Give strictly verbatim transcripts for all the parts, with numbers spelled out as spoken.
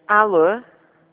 Alô?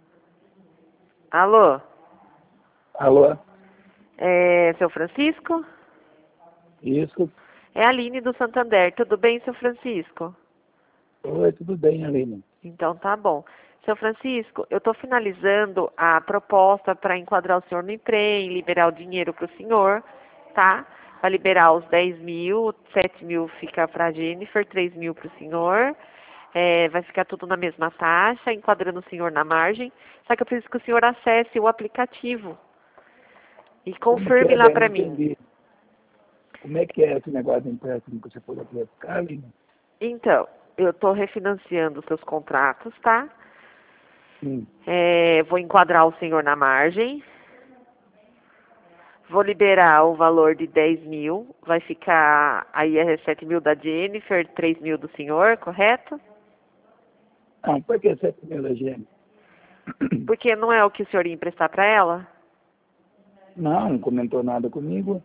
Alô? Alô? É, seu Francisco? Isso. É a Aline do Santander. Tudo bem, seu Francisco? Oi, tudo bem, Aline? Então tá bom. Seu Francisco, eu estou finalizando a proposta para enquadrar o senhor no IPREM, liberar o dinheiro para o senhor, tá? Para liberar os dez mil, sete mil fica para a Jennifer, três mil para o senhor. É, vai ficar tudo na mesma taxa, enquadrando o senhor na margem. Só que eu preciso que o senhor acesse o aplicativo e Como que confirme é, lá bem? Não para mim. entendi. Como é que é esse negócio de empréstimo que você pôs aqui? Aline? Então, eu estou refinanciando os seus contratos, tá? Sim. É, vou enquadrar o senhor na margem. Vou liberar o valor de dez mil. Vai ficar, aí é sete mil da Jennifer, três mil do senhor, correto? Ah, por que sete mil da gente? Porque não é o que o senhor ia emprestar para ela? Não, não comentou nada comigo.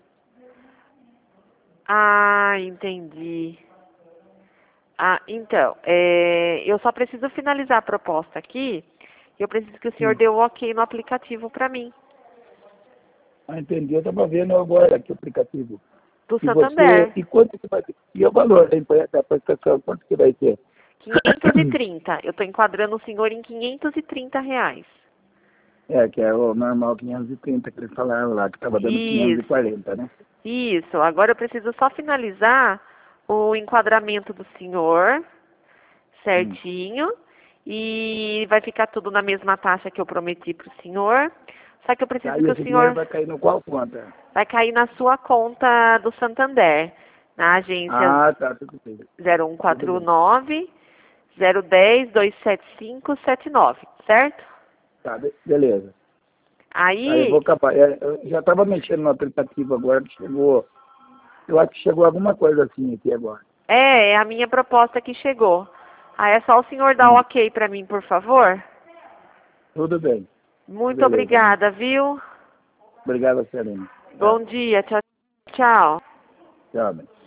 Ah, entendi. Ah, então, é, eu só preciso finalizar a proposta aqui. Eu preciso que o senhor Sim. dê o ok no aplicativo para mim, Ah, entendi. Eu estava vendo agora aqui o aplicativo. do E você, Santander. e quanto que vai ter? E o valor da empre- da prestação, quanto que vai ter? quinhentos e trinta. Eu estou enquadrando o senhor em quinhentos e trinta reais. É, que é o normal quinhentos e trinta que eles falaram lá, que estava dando quinhentos e Isso, quarenta, né? isso. Agora eu preciso só finalizar o enquadramento do senhor, Hum. certinho. E vai ficar tudo na mesma taxa que eu prometi para o senhor. Só que eu preciso Aí que o esse dinheiro senhor vai cair no qual conta? vai cair na sua conta do Santander, na agência Ah, tá, tudo bem. zero um Tudo quatro bem. nove, zero um zero, dois sete cinco, sete nove, certo? Tá, be- beleza. Aí eu vou Aí, acabar. É, eu já estava mexendo no aplicativo agora, que chegou. Eu acho que chegou alguma coisa assim aqui agora. é, é a minha proposta que chegou. Aí é só o senhor dar o Hum. ok para mim, por favor? Tudo bem. Muito Beleza, né? obrigada, viu? Obrigado, Serena. Tchau. Bom dia, tchau, tchau. Tchau, bem.